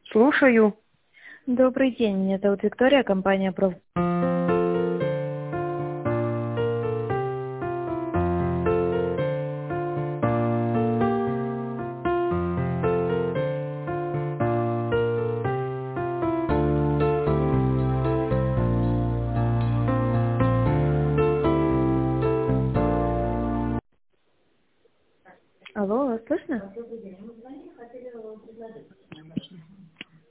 Слушаю. Добрый день, меня зовут Виктория, компания «Проф». Алло, вас слышно?